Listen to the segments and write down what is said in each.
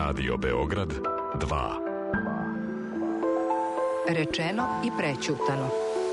Radio Beograd 2. Rečeno i prećutano.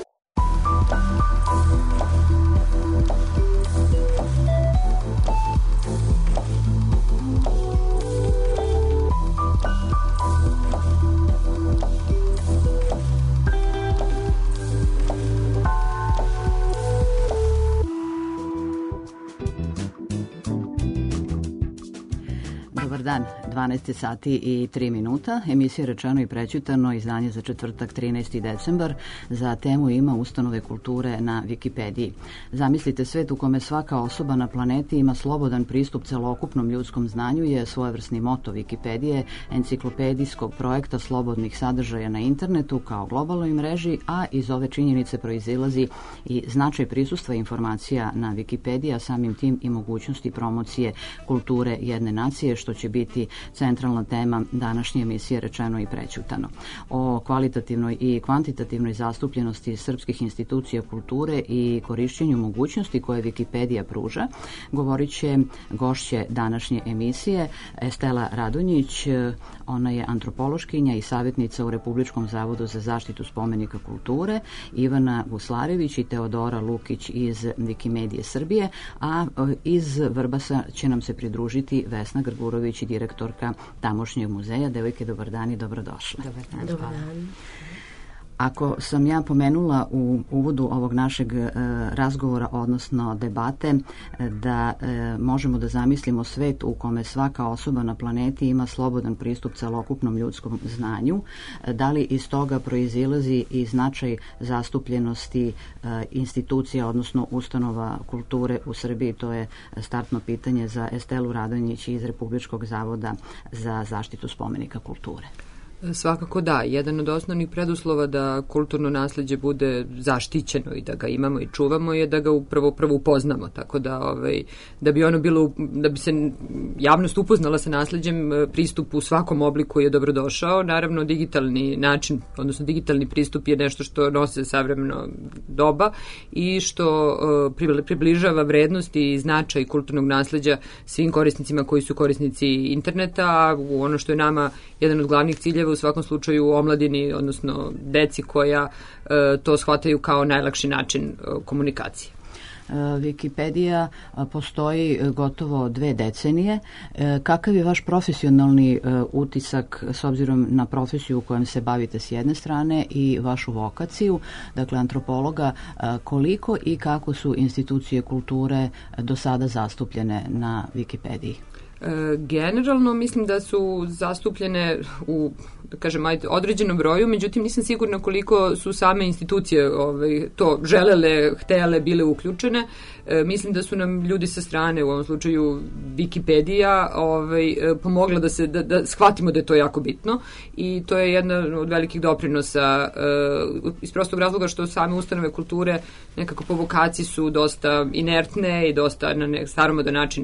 Dobar dan, 12 sati i 3 minuta. Emisija Rečeno i prećutano, izdanje za četvrtak 13. decembar. Za temu ima ustanove kulture na Wikipediji. Zamislite, svet u kome svaka osoba na planeti ima slobodan pristup celokupnom ljudskom znanju je svojevrsni moto Wikipedije, enciklopedijskog projekta slobodnih sadržaja na internetu kao globalnoj mreži, a iz ove činjenice proizilazi i značaj prisustva informacija na Wikipediji, a samim tim i mogućnosti promocije kulture jedne nacije, što će biti centralna tema današnje emisije Rečeno i prećutano. O kvalitativnoj i kvantitativnoj zastupljenosti srpskih institucija kulture i korišćenju mogućnosti koje Wikipedija pruža govorit će gošće današnje emisije Estela Radonjić. Ona je antropološkinja i savjetnica u Republičkom zavodu za zaštitu spomenika kulture, Ivana Guslarević i Teodora Lukić iz Wikimedije Srbije, a iz Vrbasa će nam se pridružiti Vesna Grgurović i direktorka tamošnjeg muzeja. Devojke, dobar dan i dobrodošle. Dobar dan. Dobar dan. Ako sam ja pomenula u uvodu ovog našeg razgovora, odnosno debate, da možemo da zamislimo svet u kome svaka osoba na planeti ima slobodan pristup celokupnom ljudskom znanju, da li iz toga proizilazi i značaj zastupljenosti institucija, odnosno ustanova kulture u Srbiji? To je startno pitanje za Estelu Radonjić iz Republičkog zavoda za zaštitu spomenika kulture. Svakako da. Jedan od osnovnih preduslova da kulturno nasleđe bude zaštićeno i da ga imamo i čuvamo je da ga prvo upoznamo. Tako da da bi ono bilo, da bi se javnost upoznala sa nasleđem, pristup u svakom obliku je dobrodošao. Naravno, digitalni način, odnosno digitalni pristup je nešto što nose savremeno doba i što približava vrednosti i značaj kulturnog nasleđa svim korisnicima koji su korisnici interneta, a ono što je nama jedan od glavnih ciljeva u svakom slučaju omladini, odnosno deci koja to shvataju kao najlakši način komunikacije. Wikipedija postoji gotovo 2 decenije. Kakav je vaš profesionalni utisak s obzirom na profesiju u kojem se bavite s jedne strane i vašu vokaciju, dakle antropologa, koliko i kako su institucije kulture do sada zastupljene na Wikipediji? Generalno mislim da su zastupljene u, da kažem, određenom broju, međutim nisam sigurna koliko su same institucije to želele, htele, bile uključene. Mislim da su nam ljudi sa strane, u ovom slučaju Wikipedija, pomogla da shvatimo da je to jako bitno i to je jedan od velikih doprinosa iz prostog razloga što same ustanove kulture nekako po vokaciji su dosta inertne i dosta na staromodan način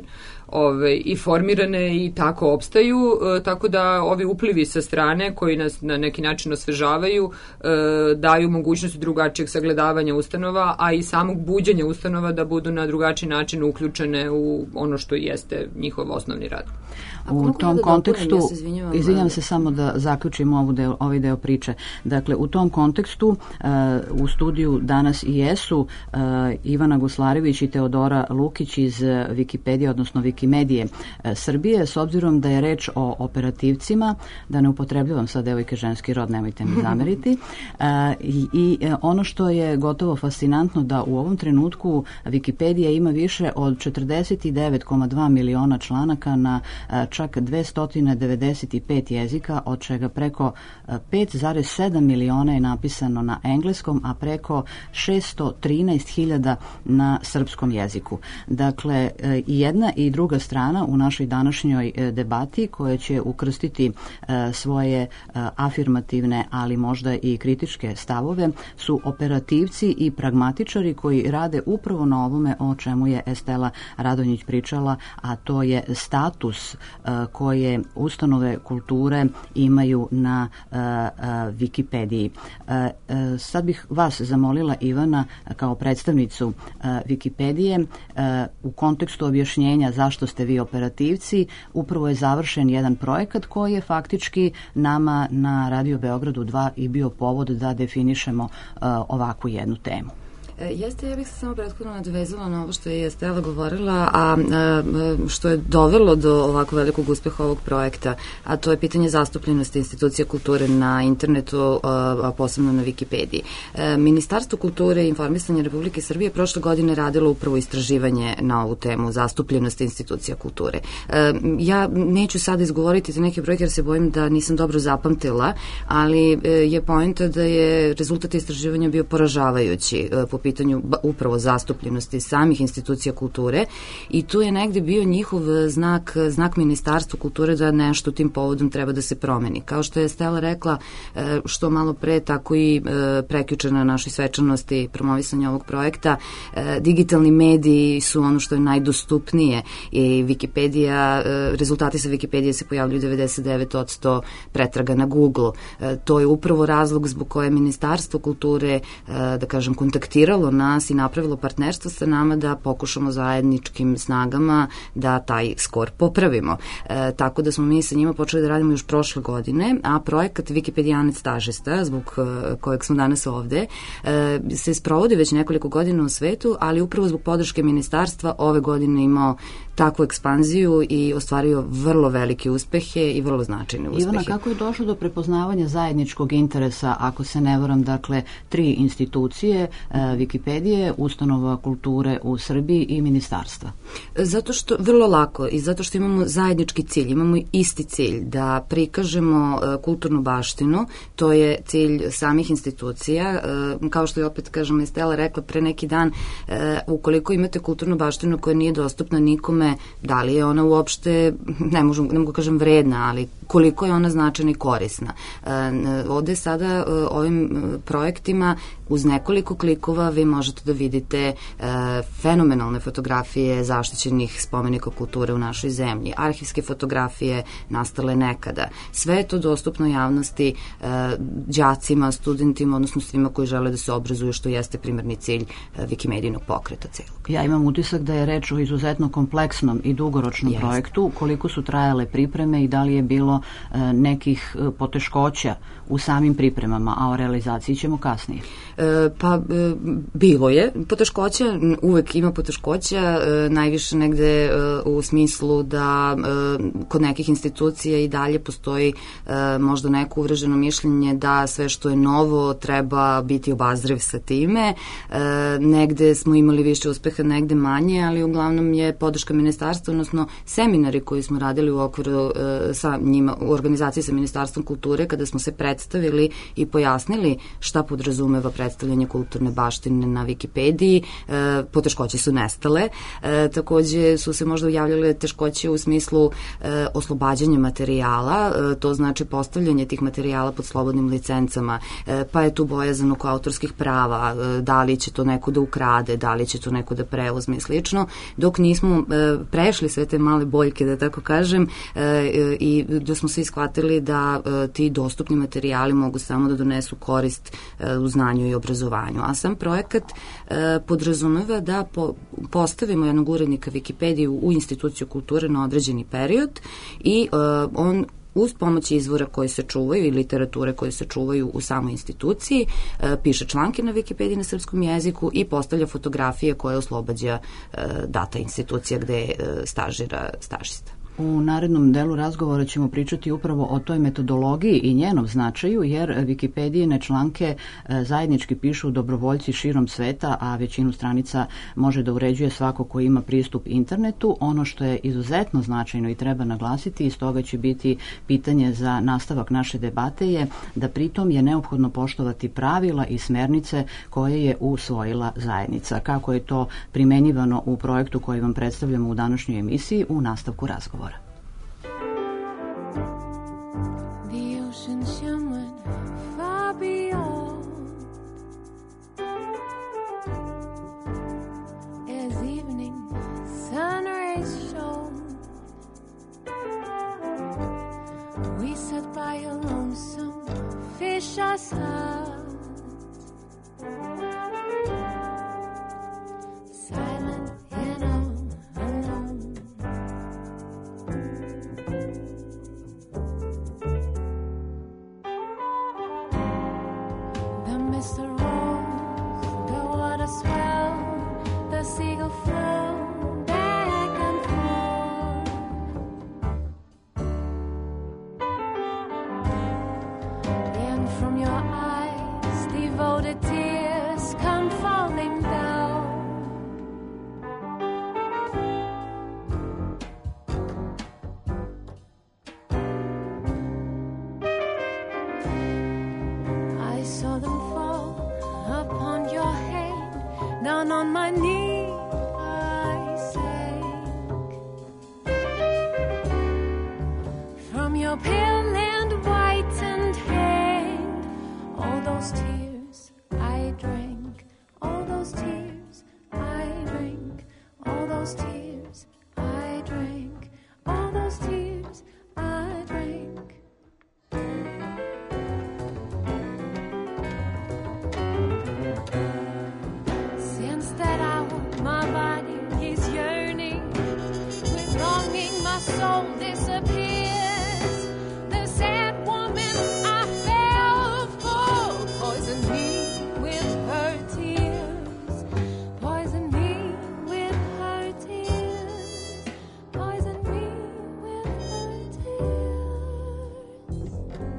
i formirane i tako opstaju, tako da ovi uplivi sa strane koji nas na neki način osvežavaju daju mogućnost drugačijeg sagledavanja ustanova, a i samog buđenja ustanova da budu na drugačiji način uključene u ono što jeste njihov osnovni rad. U tom kontekstu, izvinjam se samo da zaključim ovaj deo priče. Dakle, u tom kontekstu u studiju danas i jesu Ivana Guslarević i Teodora Lukić iz Wikipedije, odnosno Wikimedije Srbije, s obzirom da je reč o operativcima, da ne upotrebljavam sad devojke ženski rod, nemojte mi zameriti. I ono što je gotovo fascinantno da u ovom trenutku Wikipedija ima više od 49,2 miliona članaka na čak 295 jezika, od čega preko 5,7 miliona je napisano na engleskom, a preko 613.000 na srpskom jeziku. Dakle, i jedna i druga strana u našoj današnjoj debati, koja će ukrstiti svoje afirmativne, ali možda i kritičke stavove, su operativci i pragmatičari koji rade upravo na ovome o čemu je Estela Radonjić pričala, a to je status koje ustanove kulture imaju na Wikipediji. Sad bih vas zamolila, Ivana, kao predstavnicu Wikipedije, u kontekstu objašnjenja zašto zašto ste vi operativci, upravo je završen jedan projekat koji je faktički nama na Radio Beogradu 2 i bio povod da definišemo ovakvu jednu temu. Jeste, ja bih se samo prethodno nadvezala na ovo što je Stela govorila, a što je dovelo do ovako velikog uspeha ovog projekta, a to je pitanje zastupljenosti institucija kulture na internetu, a posebno na Wikipediji. Ministarstvo kulture i informisanja Republike Srbije prošle godine radilo upravo istraživanje na ovu temu zastupljenosti institucija kulture. Ja neću sada izgovoriti za neke brojke jer se bojim da nisam dobro zapamtila, ali je poenta da je rezultat istraživanja bio poražavajući po pitanju upravo zastupljenosti samih institucija kulture i tu je negde bio njihov znak Ministarstva kulture da nešto tim povodom treba da se promeni. Kao što je Stela rekla, što malo pre, tako i prekjuče na našoj svečanosti promovisanja ovog projekta, digitalni mediji su ono što je najdostupnije i Wikipedija, rezultati sa Wikipedije se pojavljuju 99% pretraga na Google. To je upravo razlog zbog koje Ministarstvo kulture, da kažem, kontaktiralo nas i napravilo partnerstvo sa nama da pokušamo zajedničkim snagama da taj skor popravimo. Tako da smo mi sa njima počeli da radimo još prošle godine, a projekat Wikipedijanec stažista, zbog kojeg smo danas ovde, se sprovodi već nekoliko godina u svetu, ali upravo zbog podrške ministarstva ove godine imao takvu ekspanziju i ostvario vrlo velike uspehe i vrlo značajne uspehe. Ivana, kako je došlo do prepoznavanja zajedničkog interesa, ako se ne varam, dakle, 3 institucije, Wikipedije, Ustanova kulture u Srbiji i ministarstva? Zato što, vrlo lako, i zato što imamo zajednički cilj, imamo isti cilj, da prikažemo kulturnu baštinu, to je cilj samih institucija, kao što je opet, kažem, je Stela rekla pre neki dan, ukoliko imate kulturnu baštinu koja nije dostupna nikome, da li je ona uopšte, ne mogu kažem vredna, ali koliko je ona značajna i korisna. Ovde sada ovim projektima uz nekoliko klikova vi možete da vidite fenomenalne fotografije zaštićenih spomenika kulture u našoj zemlji, arhivske fotografije nastale nekada. Sve je to dostupno javnosti, đacima, studentima, odnosno svima koji žele da se obrazuju, što jeste primarni cilj Wikimedijinog pokreta celog. Ja imam utisak da je reč o izuzetno kompleksnom i dugoročnom projektu. Koliko su trajale pripreme i da li je bilo nekih poteškoća u samim pripremama, a o realizaciji ćemo kasnije? Bilo je poteškoća, uvek ima poteškoća, najviše negde u smislu da kod nekih institucija i dalje postoji možda neko uvreženo mišljenje da sve što je novo treba biti obazriv sa time. Negde smo imali više uspeha, negde manje, ali uglavnom je podrška ministarstva, odnosno seminari koji smo radili u okviru sa njima, u organizaciji sa Ministarstvom kulture, kada smo se predstavili i pojasnili šta podrazumeva predstavljanje kulturne baštine na Wikipediji, poteškoće su nestale. Takođe su se možda javljale teškoće u smislu oslobađanja materijala, to znači postavljanje tih materijala pod slobodnim licencama, pa je tu bojazan oko autorskih prava, da li će to neko da ukrade, da li će to neko da preuzme i slično, dok nismo prešli sve te male boljke, da tako kažem, i da smo se ishvatili da ti dostupni materijali mogu samo da donesu korist u znanju i obrazovanju. A sam projekat podrazumeva da postavimo jednog urednika Wikipedije u instituciju kulture na određeni period i on uz pomoć izvora koji se čuvaju i literature koje se čuvaju u samoj instituciji, piše članke na Wikipediji na srpskom jeziku i postavlja fotografije koje oslobađa data institucija gde stažira stažista. U narednom delu razgovora ćemo pričati upravo o toj metodologiji i njenom značaju, jer Wikipedijine članke zajednički pišu dobrovoljci širom sveta, a većinu stranica može da uređuje svako ko ima pristup internetu. Ono što je izuzetno značajno i treba naglasiti, i stoga će biti pitanje za nastavak naše debate, je da pritom je neophodno poštovati pravila i smernice koje je usvojila zajednica. Kako je to primenjivano u projektu koji vam predstavljamo u današnjoj emisiji u nastavku razgovora. Silent and all alone. mist arose, the water swelled, the seagull flew back and forth. And from your eyes, devoted tears come falling down. I saw them fall upon your head, down on my knee I sank. From your pale and whitened hand, all those tears I drank, all those tears I drank, all those tears I drank, all those tears I drank. Since that hour, my body is yearning, with longing my soul disappears. The sad woman I fell for poisoned me with her tears, poisoned me with her tears, poisoned me with her tears.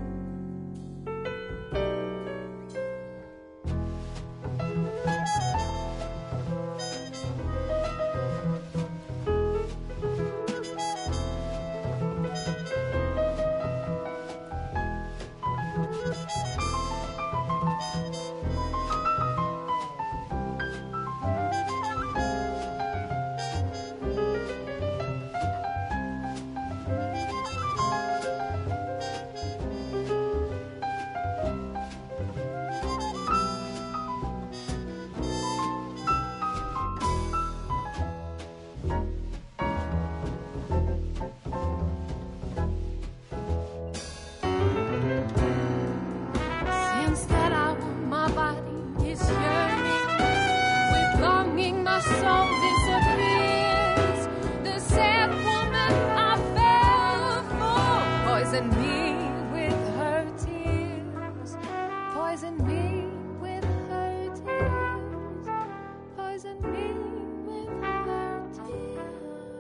Since that hour, my body is yearning, with longing my soul disappears. The sad woman I fell for poisoned me with her tears, poisoned me with her tears, poisoned me with her tears.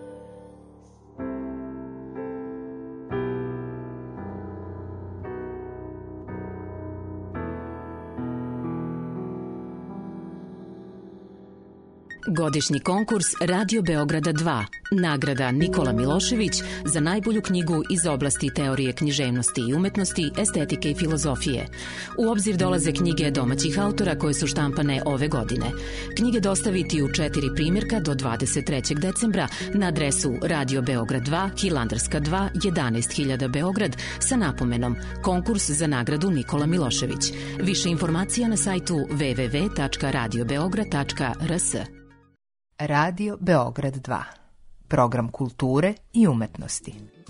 Godišnji konkurs Radio Beograda 2. Nagrada Nikola Milošević za najbolju knjigu iz oblasti teorije književnosti i umetnosti, estetike i filozofije. U obzir dolaze knjige domaćih autora koje su štampane ove godine. Knjige dostaviti u 4 primjerka do 23. decembra na adresu Radio Beograd 2, Hilandarska 2, 11.000 Beograd sa napomenom Konkurs za nagradu Nikola Milošević. Više informacija na sajtu www.radiobeograd.rs. Radio Beograd 2. Program kulture i umetnosti.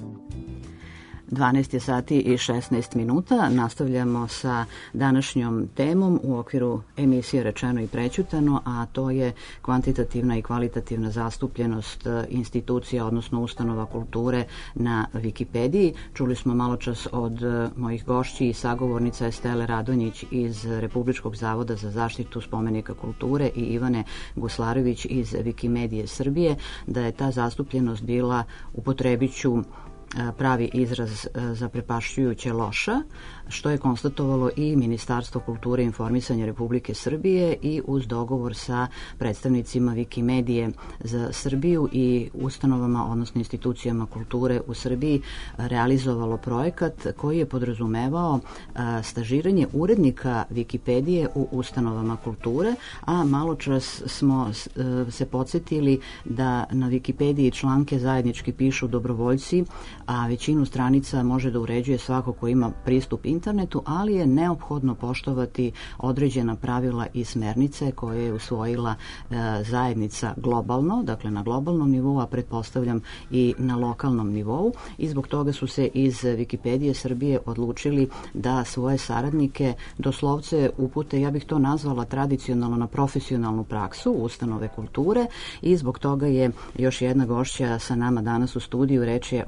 12 je sati i 16 minuta. Nastavljamo sa današnjom temom u okviru emisije Rečeno i prećutano, a to je kvantitativna i kvalitativna zastupljenost institucija, odnosno ustanova kulture na Wikipediji. Čuli smo malo čas od mojih gošći i sagovornica Estele Radonjić iz Republičkog zavoda za zaštitu spomenika kulture i Ivane Guslarević iz Wikimedije Srbije, da je ta zastupljenost bila, upotrebiću pravi izraz, zaprepašćujuće loša, što je konstatovalo i Ministarstvo kulture i informisanja Republike Srbije i uz dogovor sa predstavnicima Wikimedije za Srbiju i ustanovama, odnosno institucijama kulture u Srbiji, realizovalo projekat koji je podrazumevao stažiranje urednika Wikipedije u ustanovama kulture, a malo čas smo se podsjetili da na Wikipediji članke zajednički pišu dobrovoljci, a većinu stranica može da uređuje svako ko ima pristup internetu, ali je neophodno poštovati određena pravila i smernice koje je usvojila zajednica globalno, dakle na globalnom nivou, a pretpostavljam i na lokalnom nivou, i zbog toga su se iz Wikipedije Srbije odlučili da svoje saradnike doslovce upute, ja bih to nazvala tradicionalno, na profesionalnu praksu ustanove kulture, i zbog toga je još jedna gošća sa nama danas u studiju. Reč je o mladoj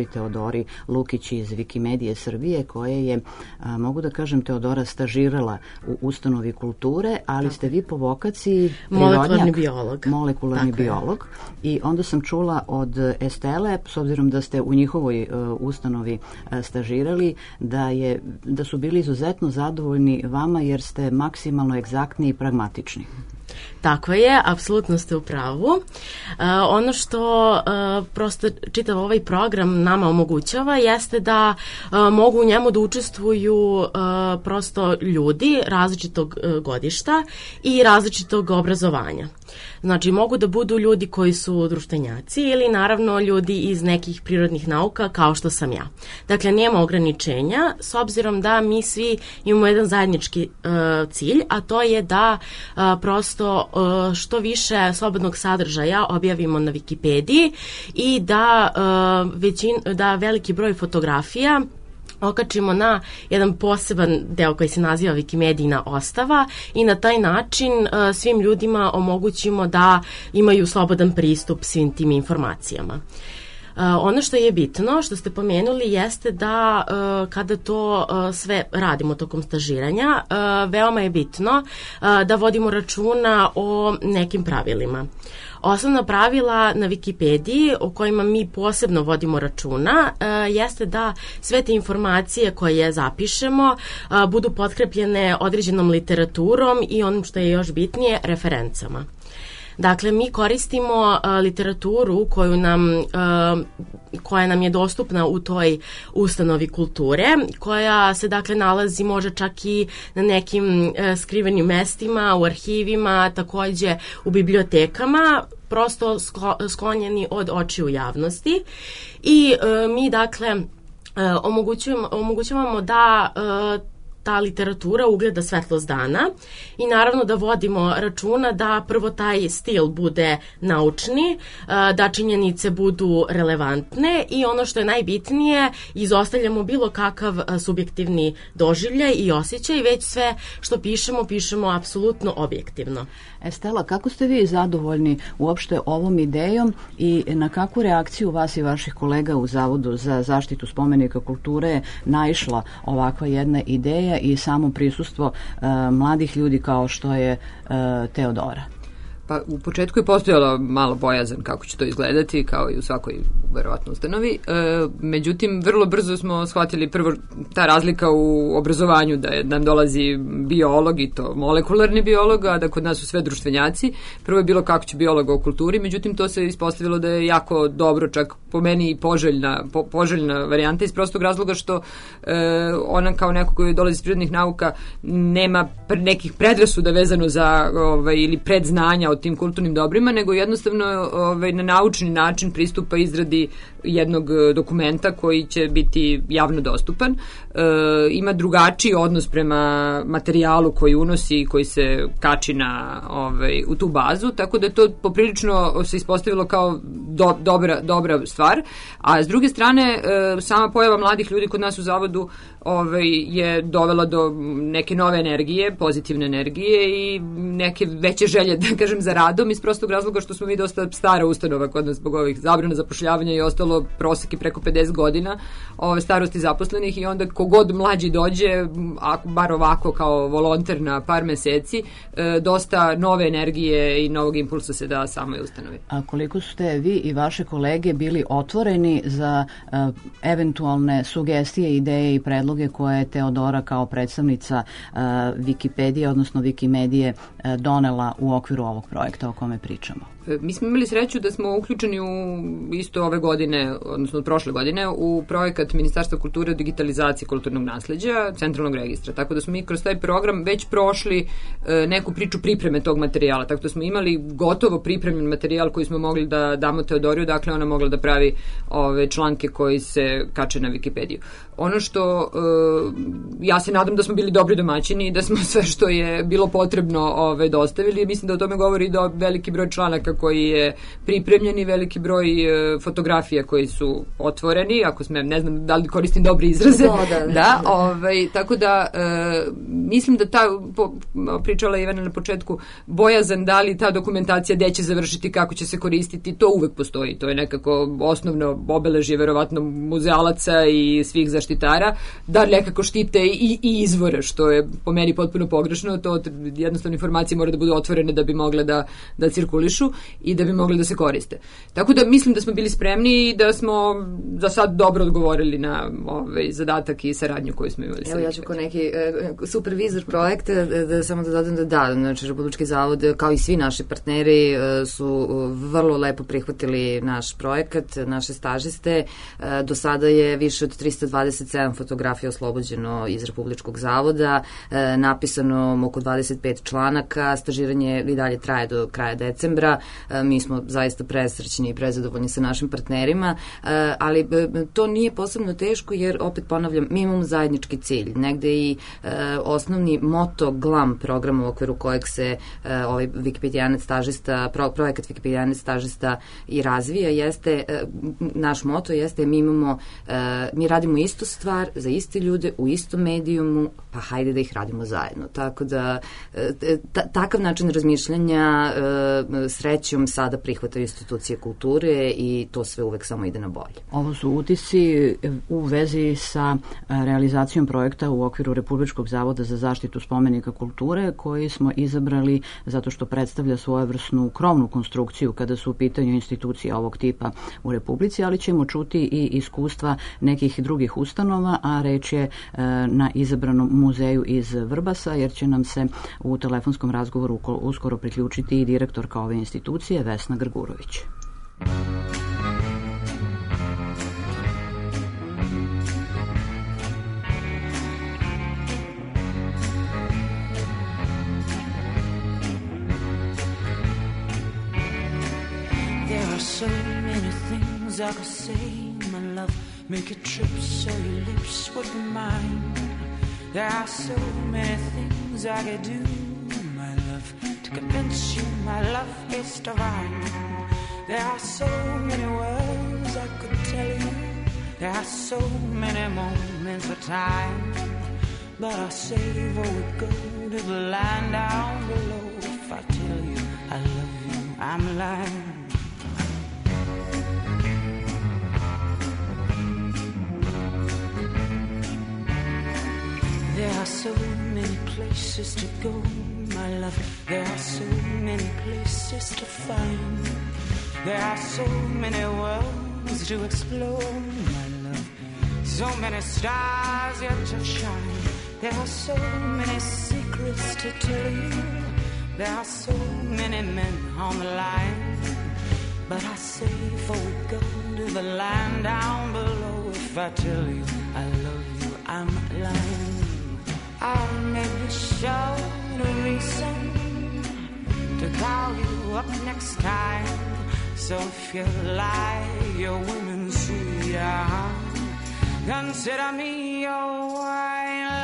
Teodori Lukić iz Wikimedije Srbije, koje je, mogu da kažem, Teodora stažirala u ustanovi kulture, ali ste vi po vokaciji molekularni biolog. I onda sam čula od Estele, s obzirom da ste u njihovoj ustanovi stažirali, da su bili izuzetno zadovoljni vama jer ste maksimalno egzaktni i pragmatični. Tako je, apsolutno ste u pravu. Ono što prosto čitav ovaj program nama omogućava jeste da mogu u njemu da učestvuju prosto ljudi različitog godišta i različitog obrazovanja. Znači, mogu da budu ljudi koji su društvenjaci ili naravno ljudi iz nekih prirodnih nauka kao što sam ja. Dakle, nema ograničenja s obzirom da mi svi imamo jedan zajednički cilj, a to je da prosto što više slobodnog sadržaja objavimo na Wikipediji i da veliki broj fotografija okačimo na jedan poseban deo koji se naziva Wikimedijina ostava i na taj način svim ljudima omogućimo da imaju slobodan pristup svim tim informacijama. Ono što je bitno, što ste pomenuli, jeste da kada to sve radimo tokom stažiranja, veoma je bitno da vodimo računa o nekim pravilima. Osnovna pravila na Wikipediji o kojima mi posebno vodimo računa jeste da sve te informacije koje zapišemo budu potkrepljene određenom literaturom i onim što je još bitnije, referencama. Dakle, mi koristimo literaturu koja nam je dostupna u toj ustanovi kulture, koja se dakle nalazi možda čak i na nekim skrivenim mestima, u arhivima, takođe u bibliotekama, prosto sklonjeni od očiju javnosti. I mi dakle omogućavamo da ta literatura ugleda svetlost dana i naravno da vodimo računa da prvo taj stil bude naučni, da činjenice budu relevantne i ono što je najbitnije, izostavljamo bilo kakav subjektivni doživljaj i osjećaj, već sve što pišemo apsolutno objektivno. Estela, kako ste vi zadovoljni uopšte ovom idejom i na kakvu reakciju vas i vaših kolega u Zavodu za zaštitu spomenika kulture je naišla ovakva jedna ideja i samo prisustvo mladih ljudi kao što je Teodora? Pa u početku je postojala malo bojazan kako će to izgledati, kao i u svakoj verovatno ustanovi. Međutim, vrlo brzo smo shvatili prvo ta razlika u obrazovanju, da nam dolazi biolog i to molekularni biolog, a da kod nas su sve društvenjaci. Prvo je bilo kako će biolog o kulturi, međutim to se ispostavilo da je jako dobro, čak po meni i poželjna varijanta iz prostog razloga što ona kao neko koji dolazi iz prirodnih nauka nema nekih predrasuda vezano za ili predznanja o tim kulturnim dobrima, nego jednostavno na naučni način pristupa izradi jednog dokumenta koji će biti javno dostupan. Ima drugačiji odnos prema materijalu koji unosi i koji se kači u tu bazu, tako da je to poprilično se ispostavilo kao dobra stvar. A s druge strane, sama pojava mladih ljudi kod nas u Zavodu je dovela do neke nove energije, pozitivne energije i neke veće želje, da kažem, za radom iz prostog razloga što smo mi dosta stara ustanova kod nas zbog ovih zabrana zapošljavanja i ostalo prosek i preko 50 godina starosti zaposlenih i onda kogod mlađi dođe, bar ovako kao volonter na par meseci, dosta nove energije i novog impulsa se da samoj ustanovi. A koliko ste vi i vaše kolege bili otvoreni za eventualne sugestije, ideje i predloge koje je Teodora kao predstavnica Wikipedije, odnosno Wikimedije donela u okviru ovog projekta o kome pričamo? Mi smo imali sreću da smo uključeni isto ove godine, odnosno od prošle godine, u projekat Ministarstva kulture o digitalizaciji kulturnog nasleđa, centralnog registra. Tako da smo mi kroz taj program već prošli neku priču pripreme tog materijala. Tako da smo imali gotovo pripremljen materijal koji smo mogli da damo Teodoriju, dakle ona mogla da pravi ove članke koji se kače na Wikipediju. Ono što ja se nadam da smo bili dobri domaćini i da smo sve što je bilo potrebno dostavili. Mislim da o tome govori veliki broj članaka koji je pripremljen i veliki broj fotografija koji su otvoreni, ako smem, ne znam da li koristim dobre izraze. Tako da mislim da pričala Ivana na početku, bojazan da li ta dokumentacija gde će završiti, kako će se koristiti, to uvek postoji. To je nekako osnovno obeležje verovatno muzealaca i svih zaštitara, da nekako štite i izvore, što je po meni potpuno pogrešno. To jednostavno informacije mora da budu otvorene da bi mogle da cirkulišu i da bi mogle da se koriste. Tako da mislim da smo bili spremni i da smo za sad dobro odgovorili na zadatak i saradnju koju smo imali. Evo ja ću kao neki supervizor projekta samo da dodam da, znači Republički zavod kao i svi naši partneri su vrlo lepo prihvatili naš projekat, naše stažiste. Do sada je više od 327 fotografija oslobođeno iz Republičkog zavoda, napisano oko 25 članaka, stažiranje i dalje traje do kraja decembra. Mi smo zaista presrećni i prezadovoljni sa našim partnerima, ali to nije posebno teško jer, opet ponavljam, mi imamo zajednički cilj. Negde i osnovni moto GLAM programa u okviru kojeg se ovaj Wikipedijanac stažista, projekat Wikipedijanac stažista i razvija jeste, naš moto jeste mi radimo istu stvar za iste ljude u istom medijumu, pa hajde da ih radimo zajedno. Tako da takav način razmišljanja srećom sada prihvataju institucije kulture i to sve uvek samo ide na bolje. Ovo su utisci u vezi sa realizacijom projekta u okviru Republičkog zavoda za zaštitu spomenika kulture, koji smo izabrali zato što predstavlja svojevrsnu krovnu konstrukciju kada su u pitanju institucije ovog tipa u Republici, ali ćemo čuti i iskustva nekih drugih ustanova, a reč je na izabranom muzeju iz Vrbasa, jer će nam se u telefonskom razgovoru uskoro priključiti i direktorka ove institucije Vesna Grgurović. So many things I could say, my love, make a trip so your lips would be mine. There are so many things I could do, my love, to convince you my love is divine. There are so many words I could tell you, there are so many moments of time, but I'll save or we go to the land down below. If I tell you I love you, I'm lying. There are so many places to go, my love. There are so many places to find. There are so many worlds to explore, my love. So many stars yet to shine. There are so many secrets to tell you. There are so many men on the line. But I say before we go to the land down below, if I tell you I love you, I'm lying. I'll maybe show a reason to call you up next time. So if you lie, your women's sweet, consider me your wine.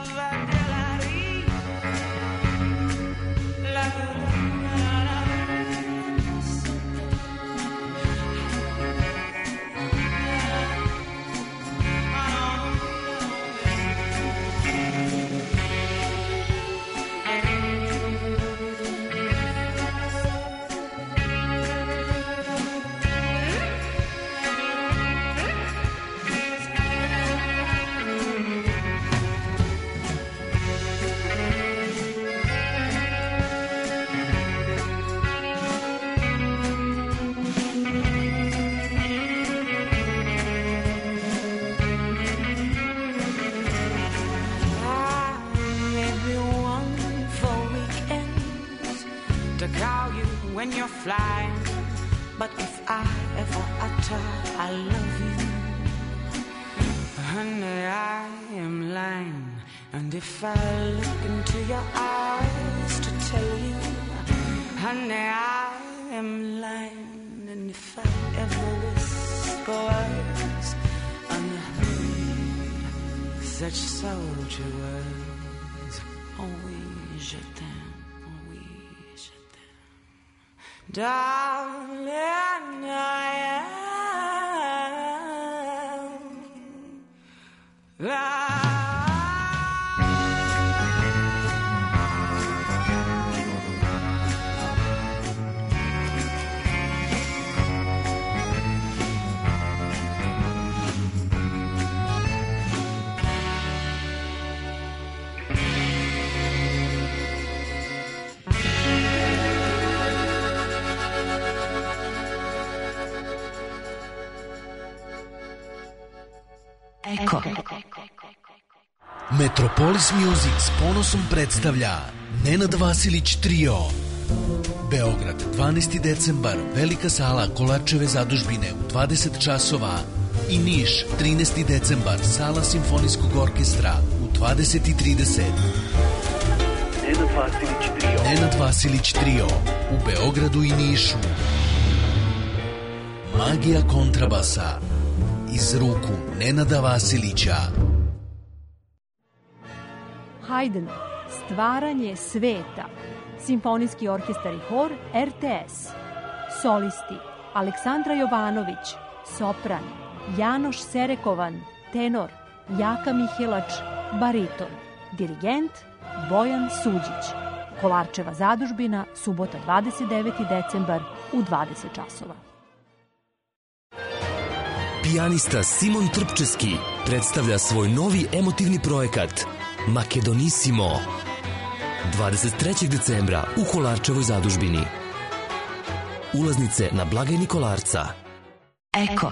When you're flying, but if I ever utter I love you, honey, I am lying. And if I look into your eyes to tell you, honey, I am lying. And if I ever whisper words unheard, such soldier words, oh oui, je t'aime. darling, I am. Eko. Metropolis Music s ponosom predstavlja Nenad Vasilić Trio. Beograd, 12. decembar, Velika sala Kolarčeve zadužbine u 20 časova. I Niš, 13. decembar, sala Simfonijskog orkestra u 20:30. Nenad Vasilić Trio u Beogradu i Nišu. Magija kontrabasa iz ruku Nenada Vasilića. Haydn, Stvaranje sveta, Simfonijski orkestar i hor RTS, solisti Aleksandra Jovanović, sopran, Janoš Serekovan, tenor, Jaka Mihelač, bariton, dirigent Bojan Suđić. Kolarčeva zadužbina, subota 29. decembar u 20 časova. Pijanista Simon Trpčeski predstavlja svoj novi emotivni projekat Makedonissimo 23. decembra u Kolarčevoj zadužbini. Ulaznice na blagajni Kolarca. Eko.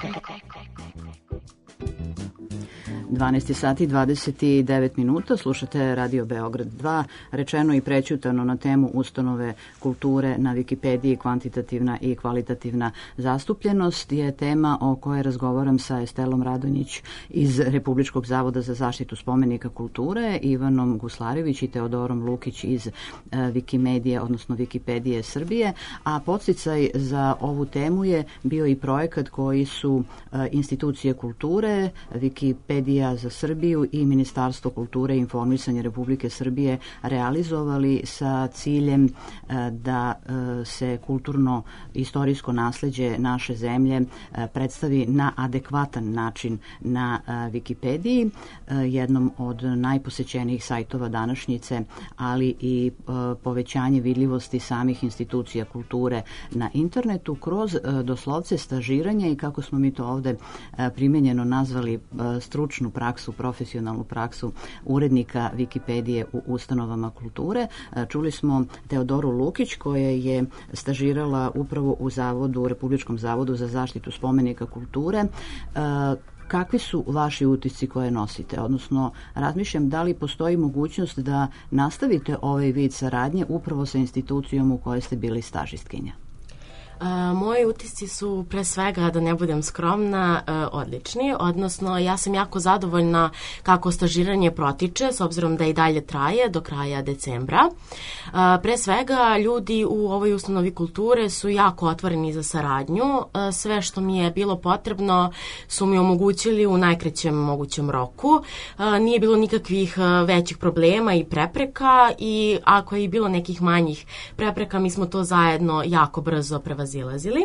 12 sati 29 minuta, slušate Radio Beograd 2, rečeno i prećutano na temu ustanove kulture na Wikipediji, kvantitativna i kvalitativna zastupljenost je tema o kojoj razgovaram sa Estelom Radonjić iz Republičkog zavoda za zaštitu spomenika kulture, Ivanom Guslarević i Teodorom Lukić iz Wikimedije, odnosno Wikipedije Srbije, a podsticaj za ovu temu je bio i projekat koji su institucije kulture, Wikipedija za Srbiju i Ministarstvo kulture i informisanja Republike Srbije realizovali sa ciljem da se kulturno istorijsko nasleđe naše zemlje predstavi na adekvatan način na Wikipediji, jednom od najposećenijih sajtova današnjice, ali i povećanje vidljivosti samih institucija kulture na internetu kroz doslovce stažiranje i, kako smo mi to ovde primenjeno nazvali, stručnu praksu, profesionalnu praksu urednika Wikipedije u ustanovama kulture. Čuli smo Teodoru Lukić koja je stažirala upravo u zavodu, Republičkom zavodu za zaštitu spomenika kulture. Kakvi su vaši utisci koje nosite? Odnosno, razmišljam da li postoji mogućnost da nastavite ovaj vid saradnje upravo sa institucijom u kojoj ste bili stažistkinja? Moji utisci su pre svega, da ne budem skromna, odlični, odnosno ja sam jako zadovoljna kako stažiranje protiče, s obzirom da i dalje traje do kraja decembra. Pre svega, ljudi u ovoj ustanovi kulture su jako otvoreni za saradnju, sve što mi je bilo potrebno su mi omogućili u najkraćem mogućem roku, nije bilo nikakvih većih problema i prepreka i ako je i bilo nekih manjih prepreka, mi smo to zajedno jako brzo prevazilazili.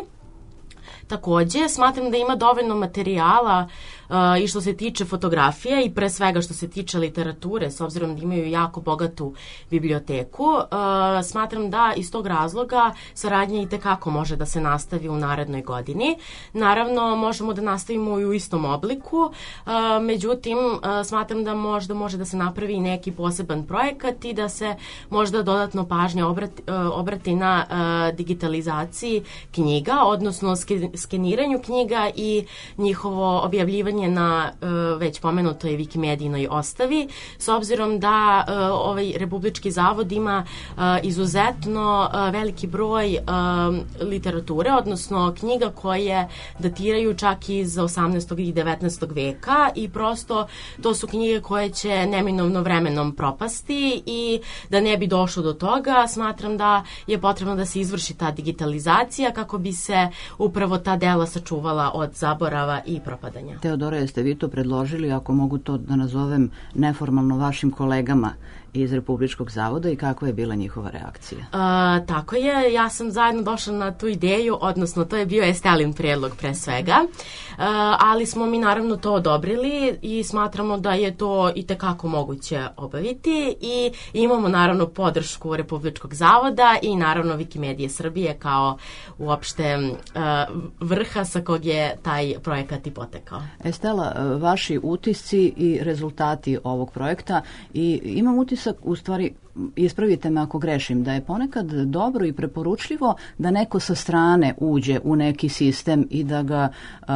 Takođe, smatram da ima dovoljno materijala i što se tiče fotografije i pre svega što se tiče literature, s obzirom da imaju jako bogatu biblioteku. Smatram da iz tog razloga saradnja itekako može da se nastavi u narednoj godini. Naravno, možemo da nastavimo i u istom obliku, međutim, smatram da možda može da se napravi i neki poseban projekat i da se možda dodatno pažnja obrati na digitalizaciji knjiga, odnosno skeniranju knjiga i njihovo objavljivanje na već pomenutoj Wikimedijinoj ostavi, s obzirom da ovaj Republički zavod ima izuzetno veliki broj literature, odnosno knjiga koje datiraju čak iz 18. i 19. veka i prosto to su knjige koje će neminovno vremenom propasti i da ne bi došlo do toga, smatram da je potrebno da se izvrši ta digitalizacija kako bi se upravo ta dela sačuvala od zaborava i propadanja. Teodora, jeste vi to predložili, ako mogu to da nazovem neformalno, vašim kolegama iz Republičkog zavoda i kakva je bila njihova reakcija? Tako je, ja sam zajedno došla na tu ideju, odnosno to je bio Estelin predlog pre svega, ali smo mi naravno to odobrili i smatramo da je to i tekako moguće obaviti i imamo naravno podršku Republičkog zavoda i naravno Wikimedije Srbije kao uopšte vrha sa kog je taj projekat i potekao. Estela, vaši utisci i rezultati ovog projekta, i imam utisak, u stvari, ispravite me ako grešim, da je ponekad dobro i preporučljivo da neko sa strane uđe u neki sistem i da ga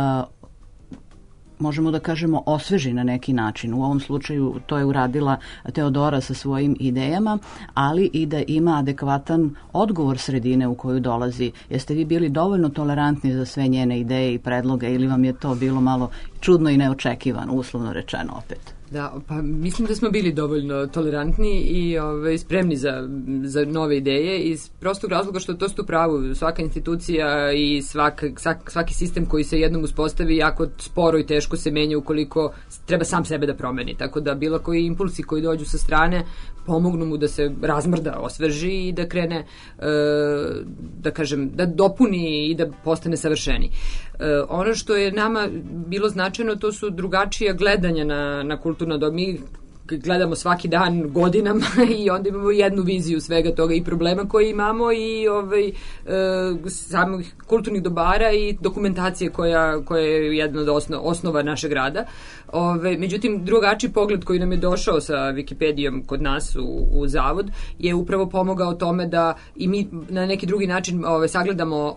možemo da kažemo osveži na neki način. U ovom slučaju to je uradila Teodora sa svojim idejama, ali i da ima adekvatan odgovor sredine u koju dolazi. Jeste vi bili dovoljno tolerantni za sve njene ideje i predloge ili vam je to bilo malo čudno i neočekivano, uslovno rečeno opet? Da, pa mislim da smo bili dovoljno tolerantni i spremni za nove ideje iz prostog razloga što to ste u pravu. Svaka institucija i svaki sistem koji se jednom uspostavi jako sporo i teško se menja ukoliko treba sam sebe da promeni. Tako da bilo koji impulsi koji dođu sa strane pomognu mu da se razmrda, osveži i da krene, da kažem, da dopuni i da postane savršeni. Ono što je nama bilo značajno, to su drugačija gledanja na kulturno dobro. Mi gledamo svaki dan godinama i onda imamo jednu viziju svega toga i problema koje imamo i samih kulturnih dobara i dokumentacije koja je jedna od osnova našeg rada. Međutim, drugačiji pogled koji nam je došao sa Wikipedijom kod nas u Zavod je upravo pomogao tome da i mi na neki drugi način sagledamo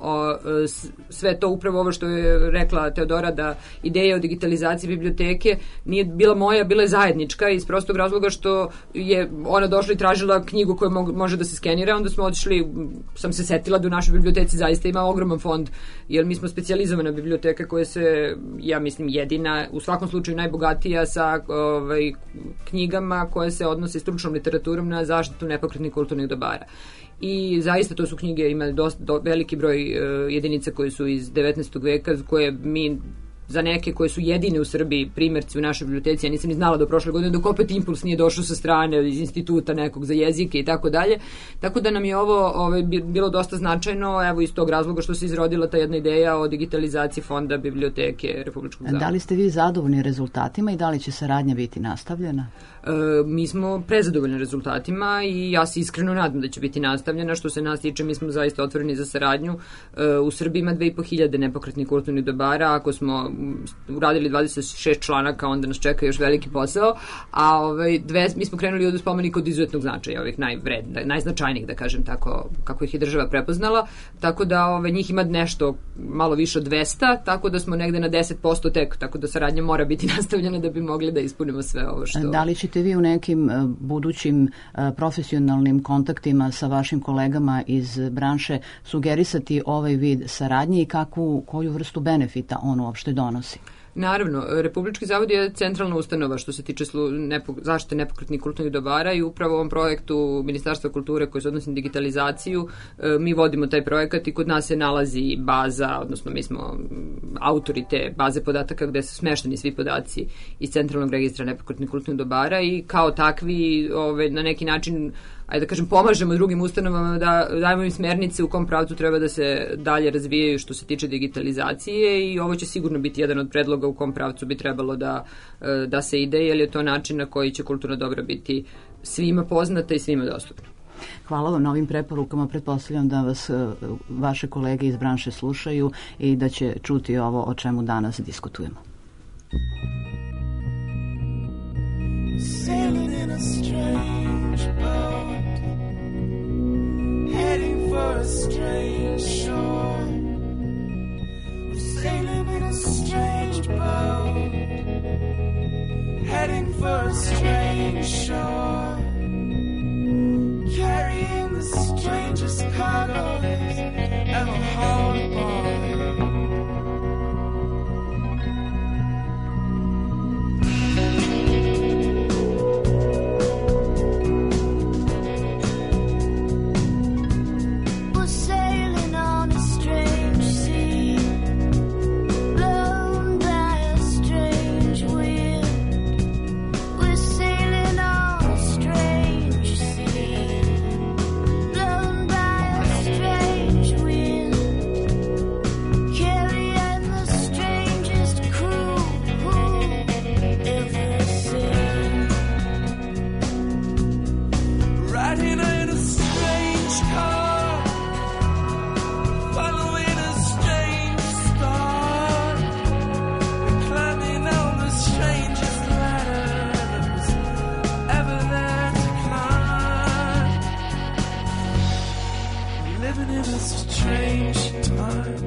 sve to, upravo ovo što je rekla Teodora, da ideja o digitalizaciji biblioteke nije bila moja, bila je zajednička iz prostog razloga što je ona došla i tražila knjigu koja može da se skenira, onda smo otišli, sam se setila da u našoj biblioteci zaista ima ogroman fond, jer mi smo specijalizovana biblioteka koja se, ja mislim, jedina, u svakom slučaju najbogatija sa knjigama koje se odnose stručnom literaturom na zaštitu nepokretnih kulturnih dobara. I zaista to su knjige, ima veliki broj jedinica koje su iz 19. veka, koje mi za neke koje su jedine u Srbiji primjerci u našoj biblioteci, ja nisam ni znala do prošle godine dok opet impuls nije došao sa strane iz instituta nekog za jezike i tako dalje. Tako da nam je ovo bilo dosta značajno, evo iz tog razloga što se izrodila ta jedna ideja o digitalizaciji fonda biblioteke Republičkog zavoda. Da li ste vi zadovoljni rezultatima i da li će saradnja biti nastavljena? Mi smo prezadovoljni rezultatima i ja se iskreno nadam da će biti nastavljena. Što se nas tiče, mi smo zaista otvoreni za saradnju. U Srbiji ima 2500 nepokretnih kulturnih dobara. Ako smo uradili 26 članaka, onda nas čeka još veliki posao. A mi smo krenuli od spomenika od izuzetnog značaja, ovih najznačajnijih, da kažem tako, kako ih je država prepoznala. Tako da njih ima nešto malo više od 200, tako da smo negde na 10% tek, tako da saradnja mora biti nastavljena da bi mogli da ispunimo sve ovo što... Da li ćete vi u nekim budućim profesionalnim kontaktima sa vašim kolegama iz branše sugerisati ovaj vid saradnje i koju vrstu benefita on uopšte donosi? Naravno, Republički zavod je centralna ustanova što se tiče zaštite nepokretnih kulturnih dobara i upravo u ovom projektu Ministarstva kulture koji se odnosi na digitalizaciju mi vodimo taj projekat i kod nas se nalazi baza, odnosno mi smo autori te baze podataka gde su smešteni svi podaci iz Centralnog registra nepokretnih kulturnih dobara i kao takvi na neki način, ajde da kažem, pomažemo drugim ustanovama da dajemo im smernice u kom pravcu treba da se dalje razvijaju što se tiče digitalizacije i ovo će sigurno biti jedan od predloga u kom pravcu bi trebalo da se ide, jer je to način na koji će kulturno dobro biti svima poznata i svima dostupna. Hvala vam na ovim preporukama, pretpostavljam da vas vaše kolege iz branše slušaju i da će čuti ovo o čemu danas diskutujemo. Sailing in a strange boat, heading for a strange shore. We're sailing in a strange boat, heading for a strange shore, carrying the strangest cargoes ever hauled aboard. We're sailing on a strange in a strange time.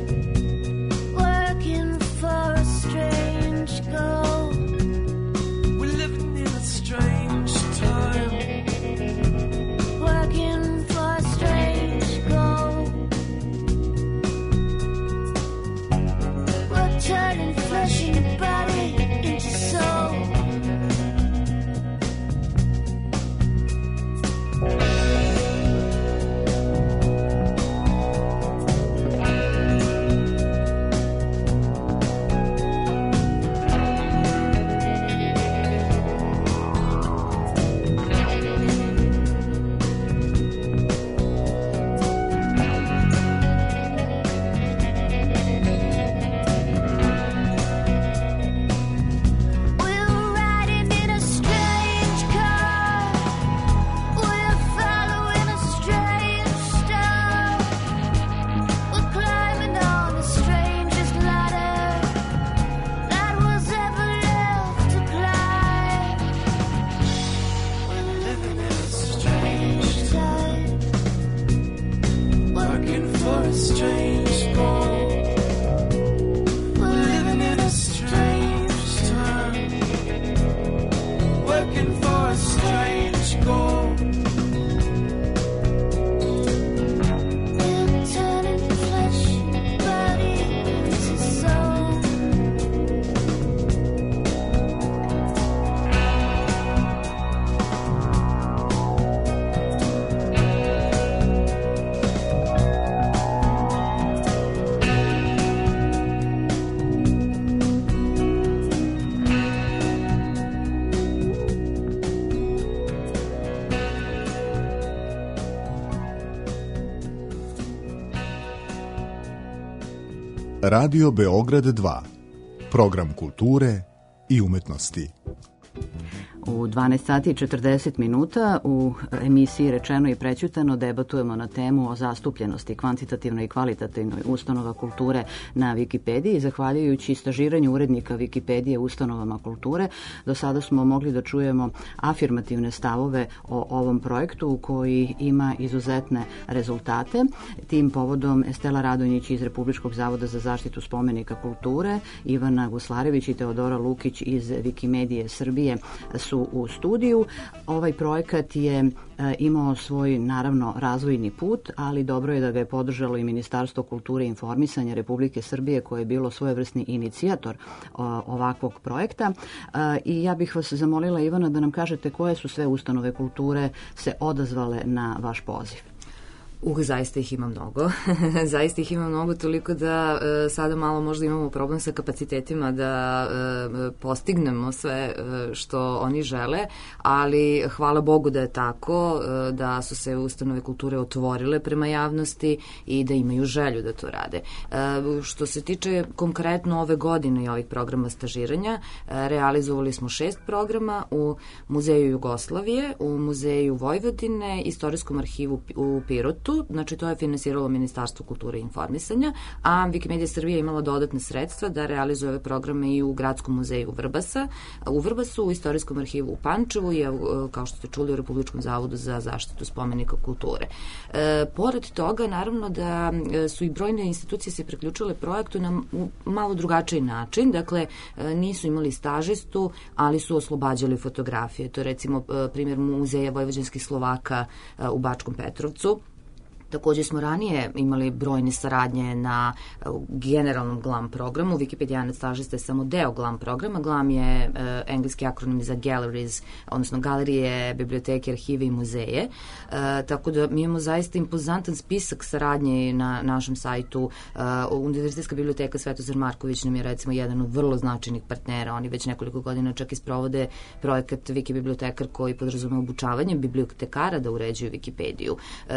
Working for a strange goal. We're living in a strange time. Working for a strange goal. We're turning flesh and body into soul. Radio Beograd 2. Program kulture i umetnosti. U 12 sati i 40 minuta u emisiji Rečeno i prećutano debatujemo na temu o zastupljenosti kvantitativnoj i kvalitativnoj ustanova kulture na Wikipediji. Zahvaljujući stažiranju urednika Wikipedije ustanovama kulture, do sada smo mogli da čujemo afirmativne stavove o ovom projektu koji ima izuzetne rezultate. Tim povodom Estela Radonjić iz Republičkog zavoda za zaštitu spomenika kulture, Ivana Guslarević i Teodora Lukić iz Wikimedije Srbije su u studiju. Ovaj projekat je imao svoj, naravno, razvojni put, ali dobro je da ga je podržalo i Ministarstvo kulture i informisanja Republike Srbije, koje je bilo svojevrsni inicijator ovakvog projekta. I ja bih vas zamolila, Ivana, da nam kažete koje su sve ustanove kulture se odazvale na vaš poziv. Zaista ih ima mnogo. Zaista ih ima mnogo, toliko da sada malo možda imamo problem sa kapacitetima da postignemo sve što oni žele, ali hvala Bogu da je tako, da su se ustanove kulture otvorile prema javnosti i da imaju želju da to rade. Što se tiče konkretno ove godine i ovih programa stažiranja, realizovali smo 6 programa u Muzeju Jugoslavije, u Muzeju Vojvodine, Istorijskom arhivu u Pirotu. Znači, to je finansiralo Ministarstvo kulture i informisanja, a Wikimedija Srbije je imala dodatne sredstva da realizuje ove programe i u Gradskom muzeju u Vrbasu, u Istorijskom arhivu u Pančevu i, kao što ste čuli, u Republičkom zavodu za zaštitu spomenika kulture. Pored toga, naravno da su i brojne institucije se priključile projektu na malo drugačiji način, dakle, nisu imali stažistu, ali su oslobađali fotografije. To je, recimo, primjer Muzeja vojvođanskih Slovaka u Bačkom Petrovcu. Takođe smo ranije imali brojne saradnje na generalnom GLAM programu. Wikipedijanac stažista je samo deo GLAM programa. GLAM je engleski akronim za galleries, odnosno galerije, biblioteke, arhive i muzeje. Tako da mi imamo zaista impozantan spisak saradnje na našem sajtu. Univerzitetska biblioteka Svetozar Marković nam je, recimo, jedan od vrlo značajnih partnera. Oni već nekoliko godina čak i sprovode projekat Wiki bibliotekar koji podrazumeva obučavanje bibliotekara da uređuju Wikipediju.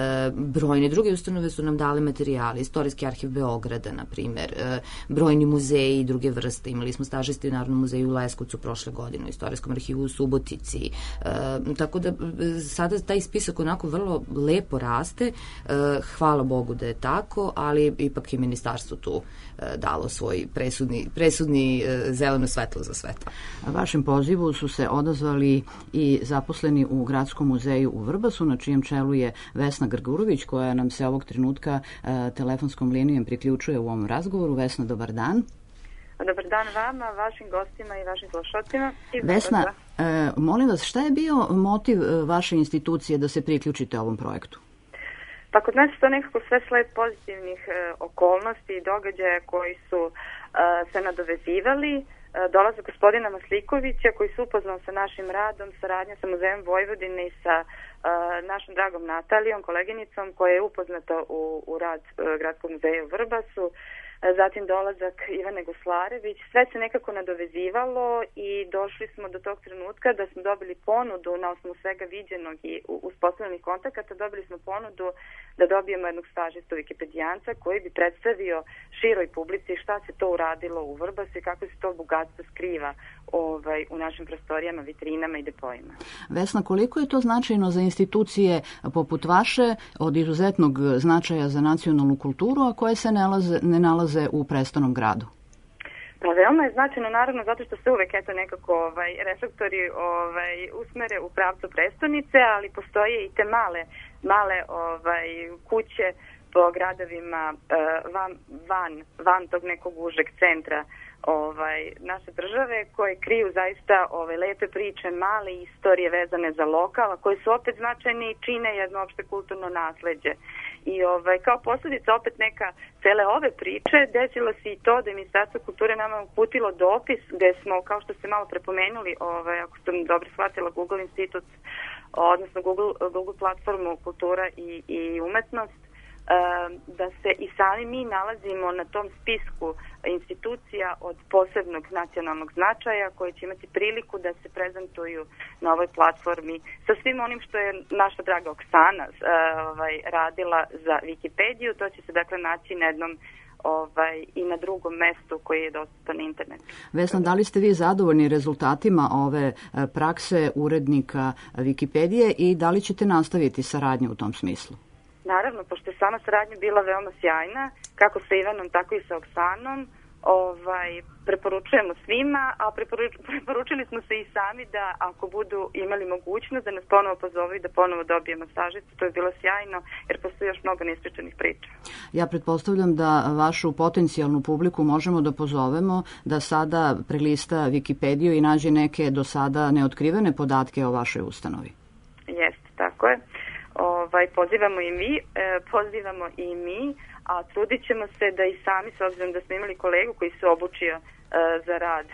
Brojne druge ustanove su nam dale materijale, Istorijski arhiv Beograda, na primer, brojni muzeji i druge vrste. Imali smo stažisti u Narodnom muzeju u Leskovcu prošle godine, u Istorijskom arhivu u Subotici. Tako da sada taj spisak onako vrlo lepo raste. Hvala Bogu da je tako, ali ipak je ministarstvo tu dalo svoj presudni zeleno svetlo za sve to. Vašem pozivu su se odazvali i zaposleni u Gradskom muzeju u Vrbasu, na čijem čelu je Vesna Grgurović, koja koja nam se ovog trenutka telefonskom linijom priključuje u ovom razgovoru. Vesna, dobar dan. Dobar dan vama, vašim gostima i vašim slušalcima. Vesna, molim vas, šta je bio motiv vaše institucije da se priključite ovom projektu? Pa kod nas je to nekako sve sled pozitivnih okolnosti i događaja koji su se nadovezivali. Dolazak gospodina Maslikovića koji se upoznao sa našim radom, saradnja sa Muzejom Vojvodine i sa našom dragom Natalijom, koleginicom koja je upoznata u rad Gradskog muzeja u Vrbasu. Zatim dolazak Ivane Goslarević, sve se nekako nadovezivalo i došli smo do tog trenutka da smo dobili ponudu na osnovu svega viđenog i uspostavljenih kontakata, dobili smo ponudu da dobijemo jednog stažistu Wikipedijanca koji bi predstavio široj publici šta se to uradilo u Vrbasu i kako se to bogatstvo skriva u našim prostorijama, vitrinama i depojima. Vesna, koliko je to značajno za institucije poput vaše, od izuzetnog značaja za nacionalnu kulturu, a koje se ne nalaze u prestolnom gradu? Pa veoma je značajno, naravno, zato što se uvek nekako reflektori usmere u pravcu prestonice, ali postoje i te male kuće po gradovima van tog nekog užeg centra naše države, koje kriju zaista lepe priče, male istorije vezane za lokal, a koje su opet značajne i čine jedno opšte kulturno nasleđe. I kao posljedica opet neka cele ove priče desilo se i to da je Ministarstvo kulture nama uputilo dopis gde smo, kao što ste malo prepomenuli, ako sam dobro shvatila, Google institut, odnosno Google platformu Kultura i umetnost, da se i sami mi nalazimo na tom spisku institucija od posebnog nacionalnog značaja koji će imati priliku da se prezentuju na ovoj platformi sa svim onim što je naša draga Oksana radila za Wikipediju. To će se dakle naći na jednom i na drugom mestu koji je dostupan na internetu. Vesna, da li ste vi zadovoljni rezultatima ove prakse urednika Wikipedije i da li ćete nastaviti saradnju u tom smislu? Naravno, pošto je sama saradnja bila veoma sjajna, kako sa Ivanom, tako i sa Oksanom, preporučujemo svima, a preporučili smo se i sami da ako budu imali mogućnost da nas ponovo pozovu i da ponovo dobijemo stažicu, to je bilo sjajno, jer postoji još mnogo neispričanih priča. Ja pretpostavljam da vašu potencijalnu publiku možemo da pozovemo da sada prelista Wikipediju i nađe neke do sada neotkrivene podatke o vašoj ustanovi. Jeste, tako je. Pozivamo i mi, a trudit ćemo se da i sami, s obzirom da smo imali kolegu koji se obučio za rad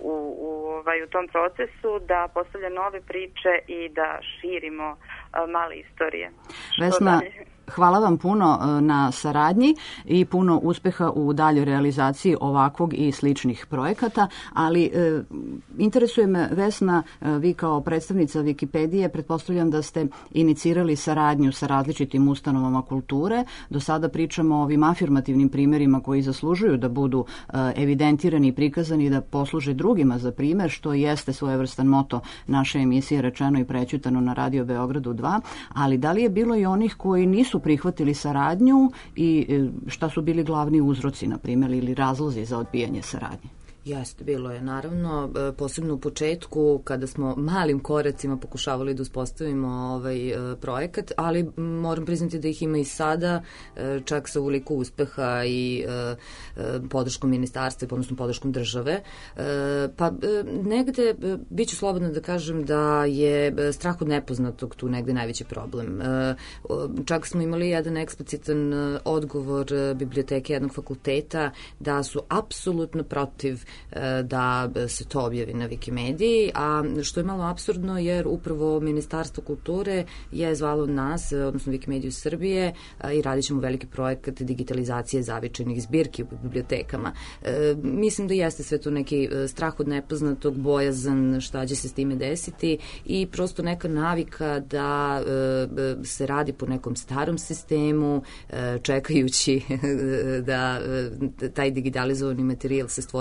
u tom procesu, da postavlja nove priče i da širimo male istorije. Vesna, hvala vam puno na saradnji i puno uspeha u daljoj realizaciji ovakvog i sličnih projekata, ali interesuje me, Vesna, vi kao predstavnica Wikipedije, pretpostavljam da ste inicirali saradnju sa različitim ustanovama kulture. Do sada pričamo o ovim afirmativnim primjerima koji zaslužuju da budu evidentirani i prikazani i da posluže drugima za primer, što jeste svojevrstan moto naše emisije Rečeno i prećutano na Radio Beogradu 2, ali da li je bilo i onih koji nisu prihvatili saradnju i šta su bili glavni uzroci, na primjer, ili razlozi za odbijanje saradnje? Jeste, bilo je naravno, posebno u početku kada smo malim koracima pokušavali da uspostavimo ovaj projekat, ali moram priznati da ih ima i sada, čak sa uliku uspeha i podrškom ministarstva, odnosno podrškom države. Pa negde, bit ću slobodna da kažem da je strah od nepoznatog tu negde najveći problem. Čak smo imali jedan eksplicitan odgovor biblioteke jednog fakulteta da su apsolutno protiv da se to objavi na Wikimediji, a što je malo apsurdno jer upravo Ministarstvo kulture je zvalo nas, odnosno Wikimediju Srbije, i radit ćemo veliki projekat digitalizacije zavičajnih zbirki u bibliotekama. Mislim da jeste sve to neki strah od nepoznatog, bojazan šta će se s time desiti i prosto neka navika da se radi po nekom starom sistemu, čekajući da taj digitalizovani materijal se stvori samo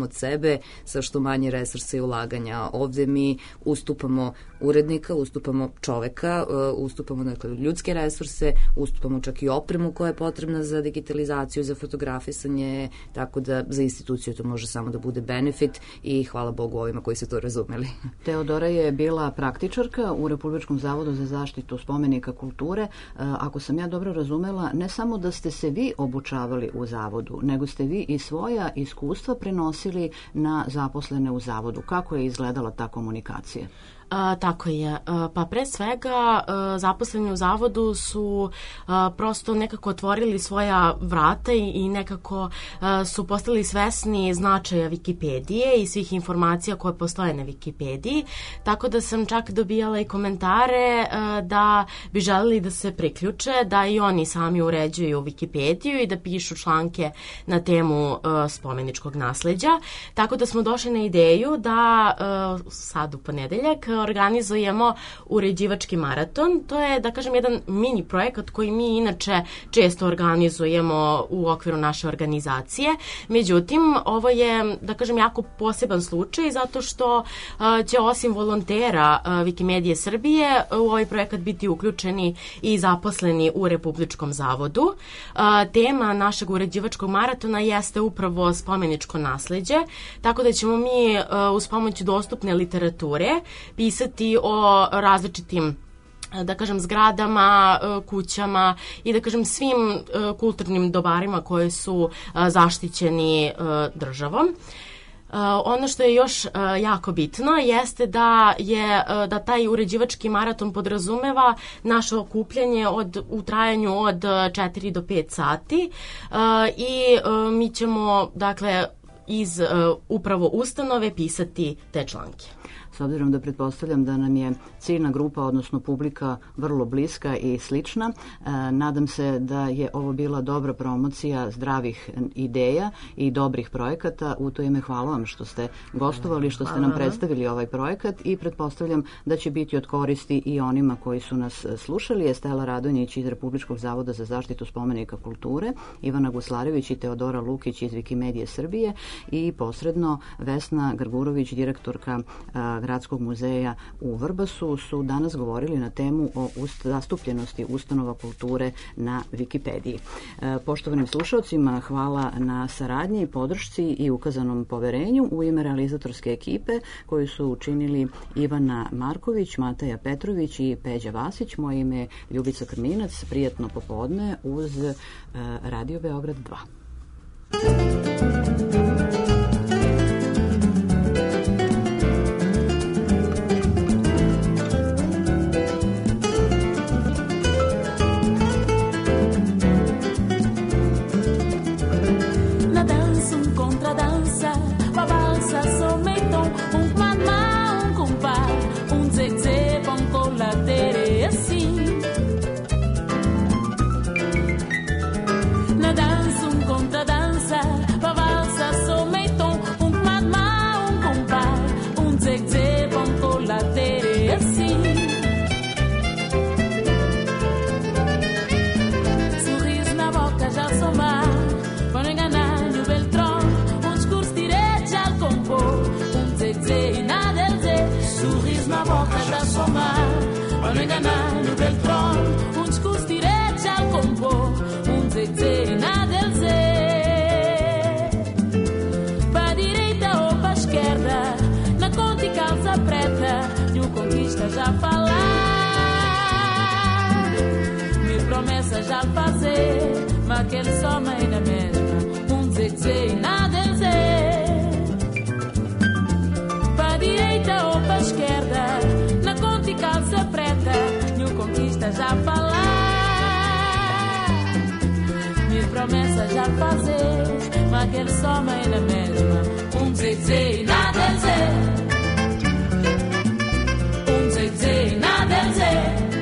od sebe sa što manje resursa i ulaganja. Ovde mi ustupamo urednika, ustupamo čoveka, ustupamo ljudske resurse, ustupamo čak i opremu koja je potrebna za digitalizaciju, za fotografisanje, tako da za instituciju to može samo da bude benefit i hvala Bogu ovima koji su to razumeli. Teodora je bila praktičarka u Republičkom zavodu za zaštitu spomenika kulture. Ako sam ja dobro razumela, ne samo da ste se vi obučavali u zavodu, nego ste vi i svoja iskustva prenosili na zaposlene u zavodu. Kako je izgledala ta komunikacija? Tako je. Pa pre svega zaposleni u zavodu su prosto nekako otvorili svoja vrata i nekako su postali svesni značaja Wikipedije i svih informacija koje postoje na Wikipediji, tako da sam čak dobijala i komentare da bi želeli da se priključe, da i oni sami uređuju Wikipediju i da pišu članke na temu spomeničkog nasleđa, tako da smo došli na ideju da sad u ponedeljak organizujemo uređivački maraton. To je, da kažem, jedan mini projekat koji mi inače često organizujemo u okviru naše organizacije. Međutim, ovo je, da kažem, jako poseban slučaj zato što će osim volontera Wikimedije Srbije u ovaj projekat biti uključeni i zaposleni u Republičkom zavodu. Tema našeg uređivačkog maratona jeste upravo spomeničko nasleđe, tako da ćemo mi uz pomoć dostupne literature pisati o različitim, da kažem, zgradama, kućama i da kažem svim kulturnim dobarima koje su zaštićeni državom. Ono što je još jako bitno jeste da taj uređivački maraton podrazumeva naše okupljanje u trajanju od 4 do 5 sati i mi ćemo, dakle, iz upravo ustanove pisati te članke. S obzirom da pretpostavljam da nam je ciljna grupa, odnosno publika, vrlo bliska i slična, nadam se da je ovo bila dobra promocija zdravih ideja i dobrih projekata. U to ime hvala vam što ste gostovali, što ste nam predstavili ovaj projekat i pretpostavljam da će biti od koristi i onima koji su nas slušali. Je Stela Radonjić iz Republičkog zavoda za zaštitu spomenika kulture, Ivana Guslarević i Teodora Lukić iz Wikimedije Srbije i posredno Vesna Grgurović, direktorka Gradskog muzeja u Vrbasu, su danas govorili na temu o zastupljenosti ustanova kulture na Wikipediji. Poštovanim slušalcima, hvala na saradnji i podršci i ukazanom poverenju u ime realizatorske ekipe koju su učinili Ivana Marković, Mataja Petrović i Peđa Vasić. Moje ime je Ljubica Krminac. Prijatno popodne uz Radio Beograd 2. Para enganar no Beltrón, un discurso direto ao compor, zezé e nada ele zé. Para direita ou para esquerda, na conta e calça preta, e o conquista já falar. Mil promessas já fazer, mas aquele só mãe na mesma, zezé e nada ele zé. Para direita ou para esquerda, na conta e calça preta, e o conquista já falar. Mil promessas já fazer, mas aquele só mãe na mesma, zezé e nada ele zé. Zezé e nada ele zé.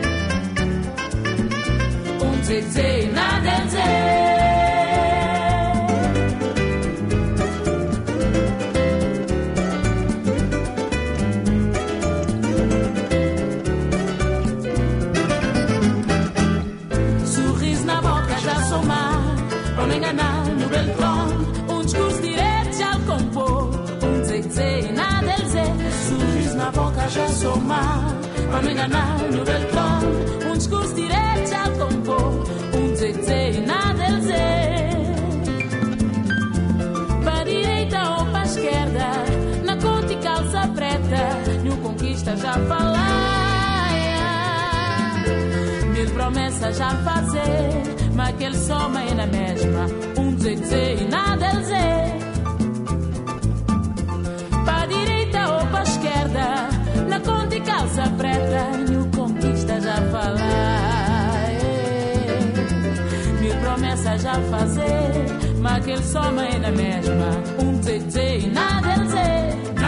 Zezé e nada ele zé. Para não enganar no Beltrón, discurso direto já compor, já sou má, para não enganar no beltrão. Discurso direito ao compor, zezé e nada ele zé. Para direita ou para esquerda, na conta e calça preta, no conquista já falar. Mil promessas já fazer, mas aquele soma é na mesma, zezé e nada ele zé. Para direita ou para esquerda, na conta e calça preta, no conquista já falar. Mil promessas já fazer, mas aquele soma é na mesma, zezé e nada ele zé.